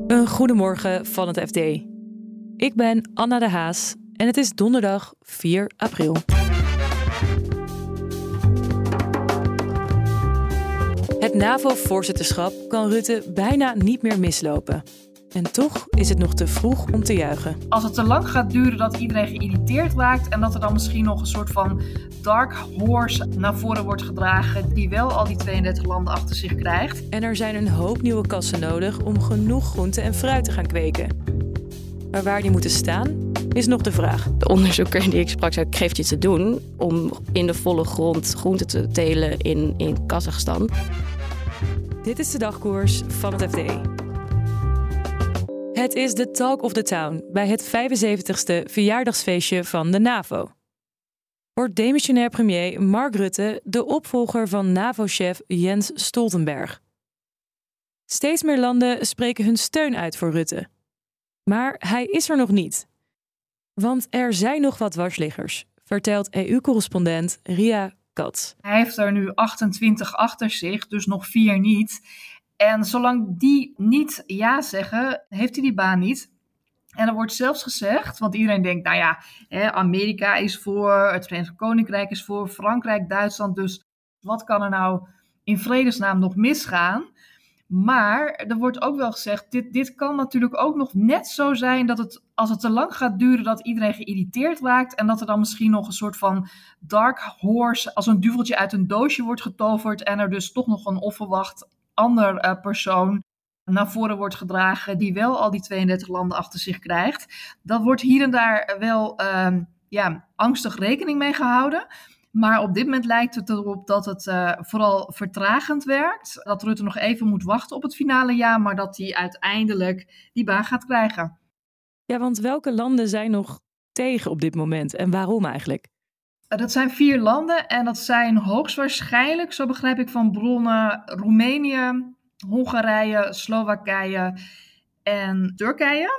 Een goedemorgen van het FD. Ik ben Anna de Haas en het is donderdag 4 april. Het NAVO-voorzitterschap kan Rutte bijna niet meer mislopen. En toch is het nog te vroeg om te juichen. Als het te lang gaat duren dat iedereen geïrriteerd raakt en dat er dan misschien nog een soort van dark horse naar voren wordt gedragen die wel al die 32 landen achter zich krijgt. En er zijn een hoop nieuwe kassen nodig om genoeg groente en fruit te gaan kweken. Maar waar die moeten staan, is nog de vraag. De onderzoeker die ik sprak zei, ik geef je te doen om in de volle grond groente te telen in Kazachstan. Dit is de dagkoers van het FD. Het is de talk of the town bij het 75ste verjaardagsfeestje van de NAVO. Wordt demissionair premier Mark Rutte de opvolger van NAVO-chef Jens Stoltenberg. Steeds meer landen spreken hun steun uit voor Rutte. Maar hij is er nog niet. Want er zijn nog wat dwarsliggers, vertelt EU-correspondent Ria Katz. Hij heeft er nu 28 achter zich, dus nog 4 niet. En zolang die niet ja zeggen, heeft hij die baan niet. En er wordt zelfs gezegd, want iedereen denkt, nou ja, Amerika is voor, het Verenigd Koninkrijk is voor, Frankrijk, Duitsland. Dus wat kan er nou in vredesnaam nog misgaan? Maar er wordt ook wel gezegd, dit kan natuurlijk ook nog net zo zijn dat het, als het te lang gaat duren, dat iedereen geïrriteerd raakt. En dat er dan misschien nog een soort van dark horse, als een duveltje uit een doosje wordt getoverd. En er dus toch nog een onverwacht ander persoon naar voren wordt gedragen die wel al die 32 landen achter zich krijgt. Dat wordt hier en daar wel angstig rekening mee gehouden. Maar op dit moment lijkt het erop dat het vooral vertragend werkt. Dat Rutte nog even moet wachten op het finale ja, maar dat hij uiteindelijk die baan gaat krijgen. Ja, want welke landen zijn nog tegen op dit moment en waarom eigenlijk? Dat zijn 4 landen en dat zijn hoogstwaarschijnlijk, zo begrijp ik van bronnen, Roemenië, Hongarije, Slowakije en Turkije.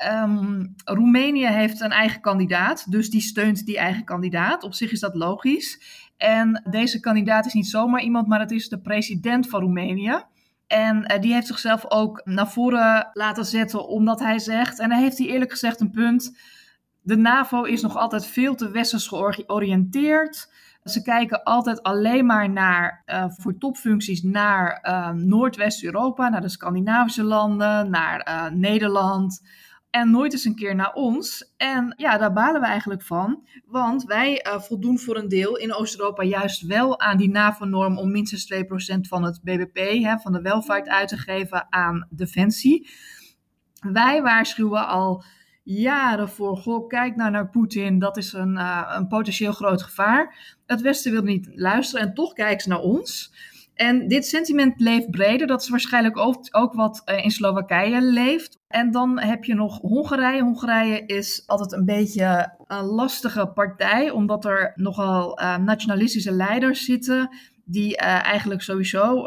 Roemenië heeft een eigen kandidaat, dus die steunt die eigen kandidaat. Op zich is dat logisch. En deze kandidaat is niet zomaar iemand, maar het is de president van Roemenië. En die heeft zichzelf ook naar voren laten zetten, omdat hij zegt, en daar heeft hij eerlijk gezegd een punt, de NAVO is nog altijd veel te westers georiënteerd. Ze kijken altijd alleen maar naar, voor topfuncties naar Noordwest-Europa, naar de Scandinavische landen, naar Nederland. En nooit eens een keer naar ons. En ja, daar balen we eigenlijk van. Want wij voldoen voor een deel in Oost-Europa juist wel aan die NAVO-norm om minstens 2% van het BBP, van de welvaart uit te geven aan defensie. Wij waarschuwen al jaren voor, goh, kijk nou naar Poetin, dat is een potentieel groot gevaar. Het Westen wil niet luisteren en toch kijken ze naar ons. En dit sentiment leeft breder, dat is waarschijnlijk ook wat in Slowakije leeft. En dan heb je nog Hongarije. Hongarije is altijd een beetje een lastige partij, omdat er nogal nationalistische leiders zitten die eigenlijk sowieso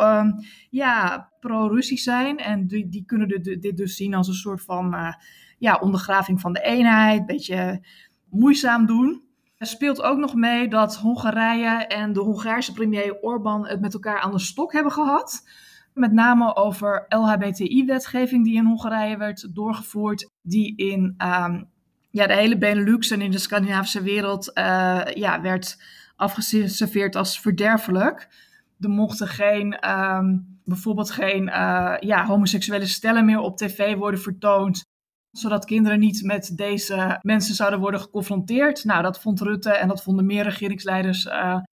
pro-Russisch zijn. En die kunnen dit dus zien als een soort van ondergraving van de eenheid, een beetje moeizaam doen. Er speelt ook nog mee dat Hongarije en de Hongaarse premier Orbán het met elkaar aan de stok hebben gehad. Met name over LHBTI-wetgeving die in Hongarije werd doorgevoerd, die in de hele Benelux en in de Scandinavische wereld werd afgeserveerd als verderfelijk. Er mochten bijvoorbeeld geen homoseksuele stellen meer op tv worden vertoond, zodat kinderen niet met deze mensen zouden worden geconfronteerd. Nou, dat vond Rutte en dat vonden meer regeringsleiders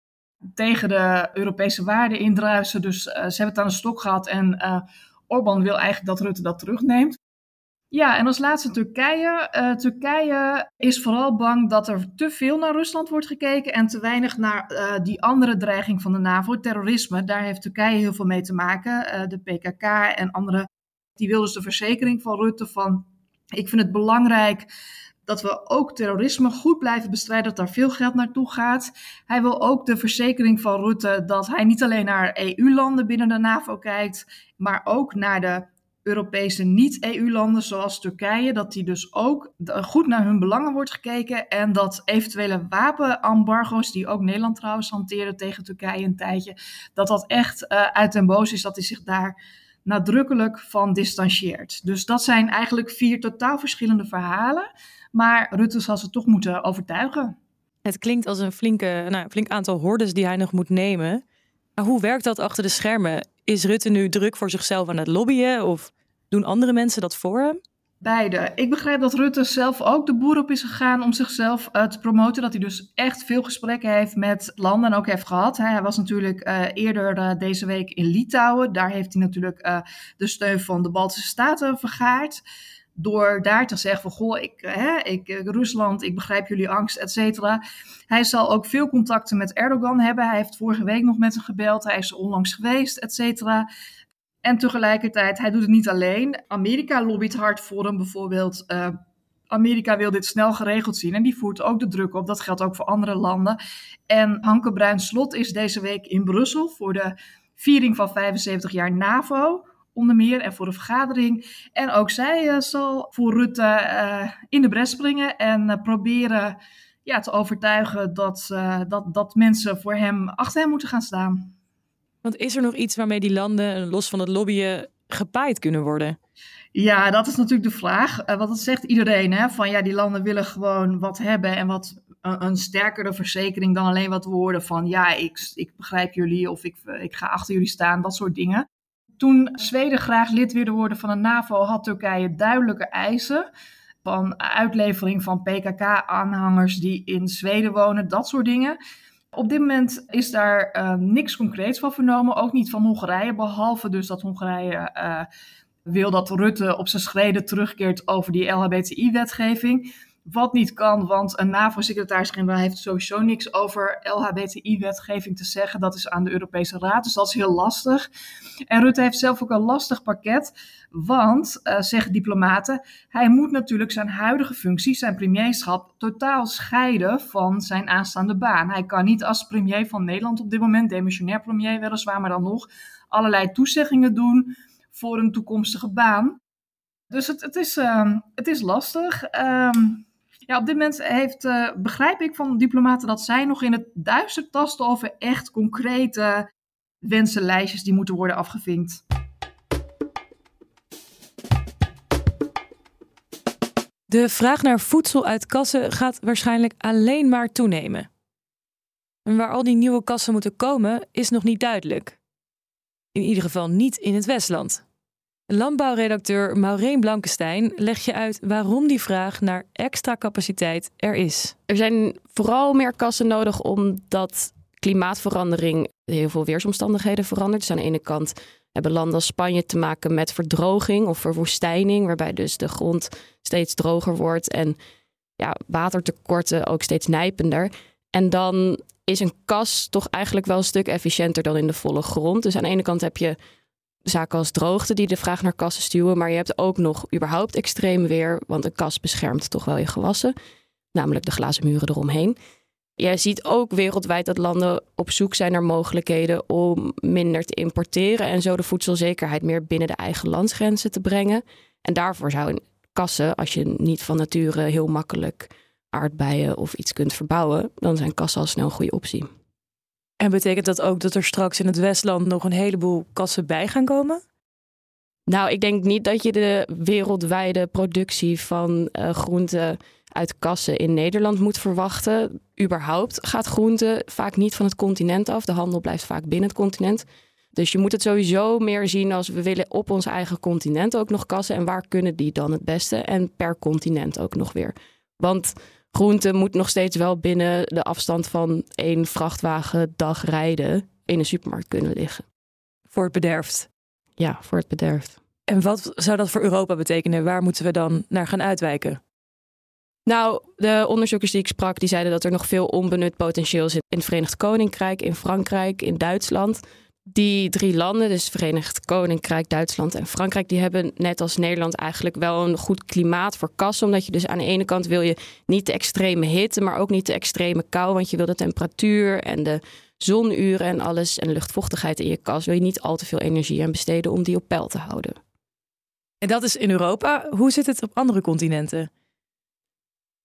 tegen de Europese waarden indruisen. Dus ze hebben het aan de stok gehad en Orbán wil eigenlijk dat Rutte dat terugneemt. Ja, en als laatste Turkije. Turkije is vooral bang dat er te veel naar Rusland wordt gekeken en te weinig naar die andere dreiging van de NAVO, terrorisme. Daar heeft Turkije heel veel mee te maken. De PKK en anderen, die wil dus de verzekering van Rutte van, ik vind het belangrijk dat we ook terrorisme goed blijven bestrijden, dat daar veel geld naartoe gaat. Hij wil ook de verzekering van Rutte dat hij niet alleen naar EU-landen binnen de NAVO kijkt, maar ook naar de Europese niet-EU-landen zoals Turkije, dat die dus ook goed naar hun belangen wordt gekeken en dat eventuele wapenembargo's, die ook Nederland trouwens hanteerde tegen Turkije een tijdje, dat echt uit den boze is, dat hij zich daar nadrukkelijk van distancieert. Dus dat zijn eigenlijk 4 totaal verschillende verhalen. Maar Rutte zal ze toch moeten overtuigen. Het klinkt als een flink aantal hordes die hij nog moet nemen. Maar hoe werkt dat achter de schermen? Is Rutte nu druk voor zichzelf aan het lobbyen of doen andere mensen dat voor hem? Beide. Ik begrijp dat Rutte zelf ook de boer op is gegaan om zichzelf te promoten. Dat hij dus echt veel gesprekken heeft met landen en ook heeft gehad. Hij was natuurlijk eerder deze week in Litouwen. Daar heeft hij natuurlijk de steun van de Baltische Staten vergaard. Door daar te zeggen van, Rusland, ik begrijp jullie angst, et cetera. Hij zal ook veel contacten met Erdogan hebben. Hij heeft vorige week nog met hem gebeld. Hij is er onlangs geweest, et cetera. En tegelijkertijd, hij doet het niet alleen. Amerika lobbyt hard voor hem bijvoorbeeld. Amerika wil dit snel geregeld zien en die voert ook de druk op. Dat geldt ook voor andere landen. En Hanke Bruins-Slot is deze week in Brussel voor de viering van 75 jaar NAVO. Onder meer en voor de vergadering. En ook zij zal voor Rutte in de bres springen en proberen te overtuigen dat mensen voor hem achter hem moeten gaan staan. Want is er nog iets waarmee die landen, los van het lobbyen, gepaaid kunnen worden? Ja, dat is natuurlijk de vraag. Want dat zegt iedereen, hè? Van die landen willen gewoon wat hebben en wat een sterkere verzekering dan alleen wat woorden van ik begrijp jullie of ik ga achter jullie staan, dat soort dingen. Toen Zweden graag lid wilde worden van de NAVO, had Turkije duidelijke eisen van uitlevering van PKK-aanhangers die in Zweden wonen, dat soort dingen. Op dit moment is daar niks concreets van vernomen, ook niet van Hongarije, behalve dus dat Hongarije wil dat Rutte op zijn schreden terugkeert over die LHBTI-wetgeving. Wat niet kan, want een NAVO-secretaris-generaal heeft sowieso niks over LHBTI-wetgeving te zeggen. Dat is aan de Europese Raad, dus dat is heel lastig. En Rutte heeft zelf ook een lastig pakket, want, zeggen diplomaten, hij moet natuurlijk zijn huidige functie, zijn premierschap, totaal scheiden van zijn aanstaande baan. Hij kan niet als premier van Nederland op dit moment, demissionair premier weliswaar, maar dan nog allerlei toezeggingen doen voor een toekomstige baan. Dus het is lastig. Op dit moment begrijp ik van diplomaten dat zij nog in het duister tasten over echt concrete wensenlijstjes die moeten worden afgevinkt. De vraag naar voedsel uit kassen gaat waarschijnlijk alleen maar toenemen. En waar al die nieuwe kassen moeten komen, is nog niet duidelijk. In ieder geval niet in het Westland. Landbouwredacteur Maureen Blankenstein legt je uit waarom die vraag naar extra capaciteit er is. Er zijn vooral meer kassen nodig omdat klimaatverandering heel veel weersomstandigheden verandert. Dus aan de ene kant hebben landen als Spanje te maken met verdroging of verwoestijning, waarbij dus de grond steeds droger wordt en watertekorten ook steeds nijpender. En dan is een kas toch eigenlijk wel een stuk efficiënter dan in de volle grond. Dus aan de ene kant heb je zaken als droogte die de vraag naar kassen stuwen, maar je hebt ook nog überhaupt extreem weer, want een kas beschermt toch wel je gewassen, namelijk de glazen muren eromheen. Je ziet ook wereldwijd dat landen op zoek zijn naar mogelijkheden om minder te importeren en zo de voedselzekerheid meer binnen de eigen landsgrenzen te brengen. En daarvoor zou kassen, als je niet van nature heel makkelijk aardbeien of iets kunt verbouwen, dan zijn kassen al snel een goede optie. En betekent dat ook dat er straks in het Westland nog een heleboel kassen bij gaan komen? Nou, ik denk niet dat je de wereldwijde productie van groenten uit kassen in Nederland moet verwachten. Überhaupt gaat groente vaak niet van het continent af. De handel blijft vaak binnen het continent. Dus je moet het sowieso meer zien als we willen op ons eigen continent ook nog kassen. En waar kunnen die dan het beste? En per continent ook nog weer. Want groente moet nog steeds wel binnen de afstand van 1 vrachtwagen dag rijden in een supermarkt kunnen liggen. Voor het bederft. Ja, voor het bederft. En wat zou dat voor Europa betekenen? Waar moeten we dan naar gaan uitwijken? Nou, de onderzoekers die ik sprak, die zeiden dat er nog veel onbenut potentieel is in het Verenigd Koninkrijk, in Frankrijk, in Duitsland. Die 3 landen, dus Verenigd Koninkrijk, Duitsland en Frankrijk, die hebben net als Nederland eigenlijk wel een goed klimaat voor kassen. Omdat je dus aan de ene kant wil je niet de extreme hitte, maar ook niet de extreme kou. Want je wil de temperatuur en de zonuren en alles en luchtvochtigheid in je kas, wil je niet al te veel energie aan besteden om die op peil te houden. En dat is in Europa. Hoe zit het op andere continenten?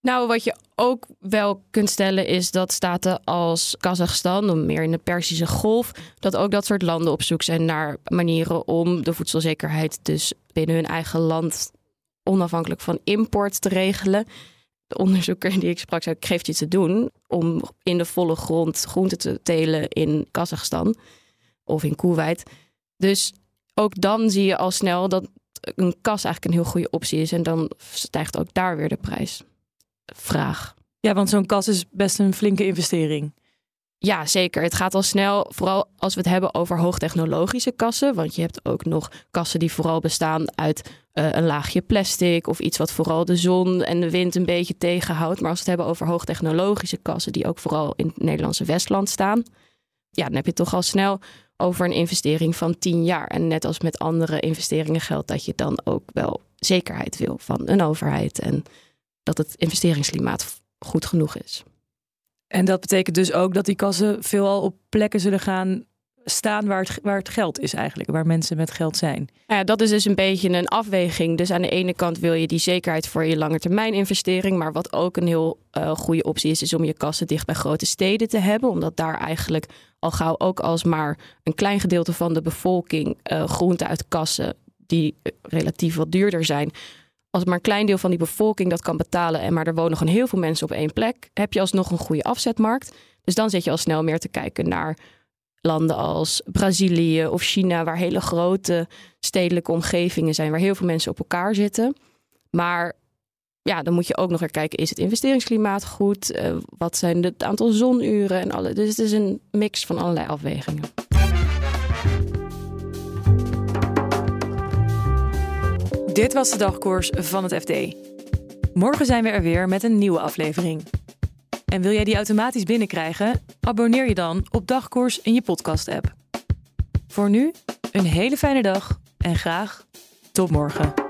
Nou, wat je ook wel kunt stellen is dat staten als Kazachstan, meer in de Perzische Golf, dat ook dat soort landen op zoek zijn naar manieren om de voedselzekerheid dus binnen hun eigen land onafhankelijk van import te regelen. De onderzoeker die ik sprak zei, ik geef je te doen om in de volle grond groenten te telen in Kazachstan of in Koeweit. Dus ook dan zie je al snel dat een kas eigenlijk een heel goede optie is en dan stijgt ook daar weer de prijsvraag. Ja, want zo'n kas is best een flinke investering. Ja, zeker. Het gaat al snel, vooral als we het hebben over hoogtechnologische kassen. Want je hebt ook nog kassen die vooral bestaan uit een laagje plastic of iets wat vooral de zon en de wind een beetje tegenhoudt. Maar als we het hebben over hoogtechnologische kassen die ook vooral in het Nederlandse Westland staan, ja, dan heb je het toch al snel over een investering van 10 jaar. En net als met andere investeringen geldt dat je dan ook wel zekerheid wil van een overheid en dat het investeringsklimaat goed genoeg is. En dat betekent dus ook dat die kassen veelal op plekken zullen gaan staan waar het geld is eigenlijk, waar mensen met geld zijn. Ja, dat is dus een beetje een afweging. Dus aan de ene kant wil je die zekerheid voor je langetermijninvestering, maar wat ook een heel goede optie is om je kassen dicht bij grote steden te hebben, omdat daar eigenlijk al gauw ook als maar een klein gedeelte van de bevolking groenten uit kassen die relatief wat duurder zijn, als maar een klein deel van die bevolking dat kan betalen, maar er wonen gewoon heel veel mensen op één plek, heb je alsnog een goede afzetmarkt. Dus dan zit je al snel meer te kijken naar landen als Brazilië of China, waar hele grote stedelijke omgevingen zijn, waar heel veel mensen op elkaar zitten. Maar ja, dan moet je ook nog weer kijken, is het investeringsklimaat goed? Wat zijn het aantal zonuren en alle. Dus het is een mix van allerlei afwegingen. Dit was de dagkoers van het FD. Morgen zijn we er weer met een nieuwe aflevering. En wil jij die automatisch binnenkrijgen? Abonneer je dan op Dagkoers in je podcast-app. Voor nu, een hele fijne dag en graag tot morgen.